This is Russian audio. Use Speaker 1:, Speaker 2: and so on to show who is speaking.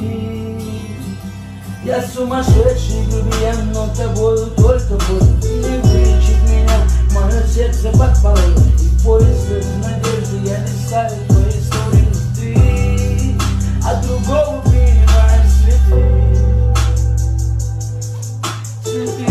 Speaker 1: Я сумасшедший грубиян, но тобою только буду. Не вылечить меня, мое сердце под полой. И поезд надежды я листаю твои истории. Ты от другого принимаешь следы.